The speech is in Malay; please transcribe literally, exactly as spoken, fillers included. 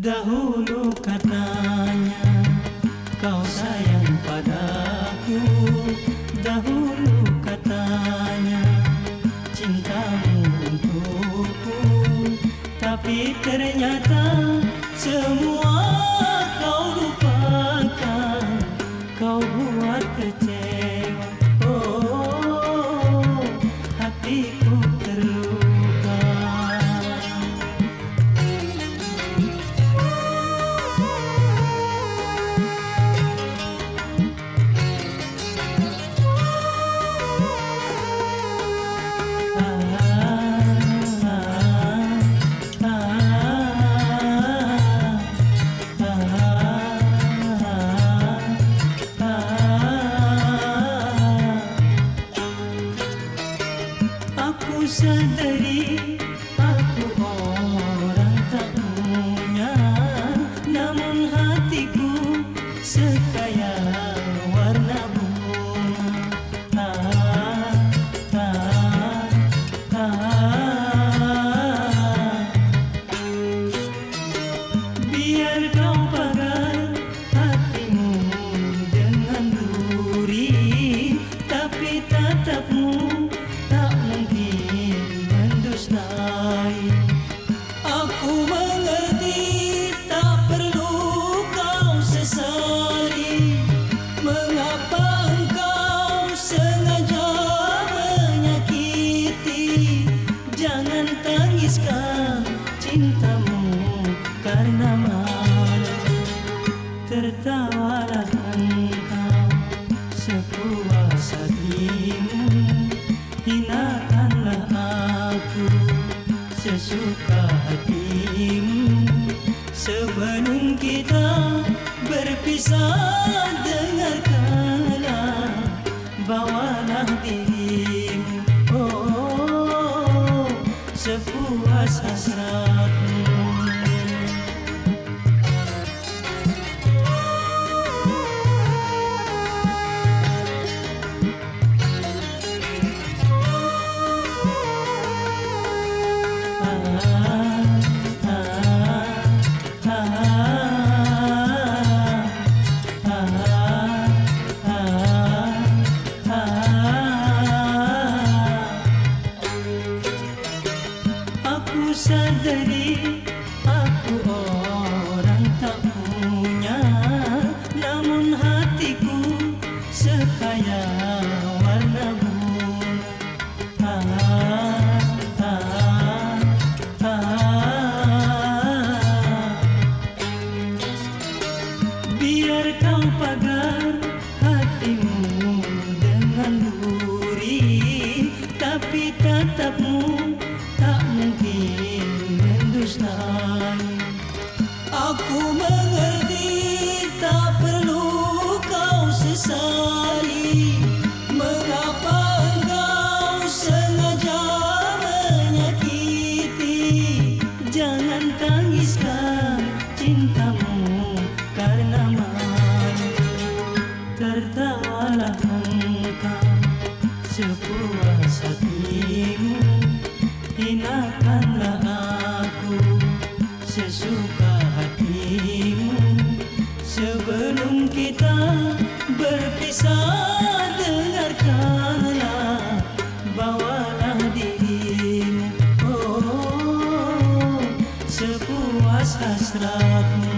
Dahulu katanya kau sayang padaku, dahulu katanya cintamu untukku, tapi ternyata semua kau lupakan, kau buat kecewa. Oh, hatiku terluka. Aku sadari aku orang tak punya, namun hatiku sekaya warna bunga. Ah, ah, ah. Biar kau pagar hatimu dengan duri, tapi tatapmu tak mungkin mendustai. Aku mengerti tak perlu kau sesali, mengapa engkau sengaja menyakiti. Jangan tangiskan cintamu karena malu, tertawalah engkau sepuas hatimu. Hinakanlah aku sesuka hatimu. Sebelum kita berpisah, dengarkanlah, bawalah dirimu, oh, sepuas hasratmu. Aku sadari aku orang tak punya, namun hatiku sekaya warna bunga. Ah, ah, ah. Biar kau pagar hatimu dengan duri, tapi tatapmu tak mungkin mendustai. Aku mengerti tak perlu kau sesali, mengapa engkau sengaja menyakiti. Jangan tangiskan cintamu karena malu, tertawalah engkau sepuas hatimu. Hinakanlah aku sesuka hatimu. Sebelum kita berpisah, dengarkanlah, bawalah dirimu, oh, sepuas hasratmu.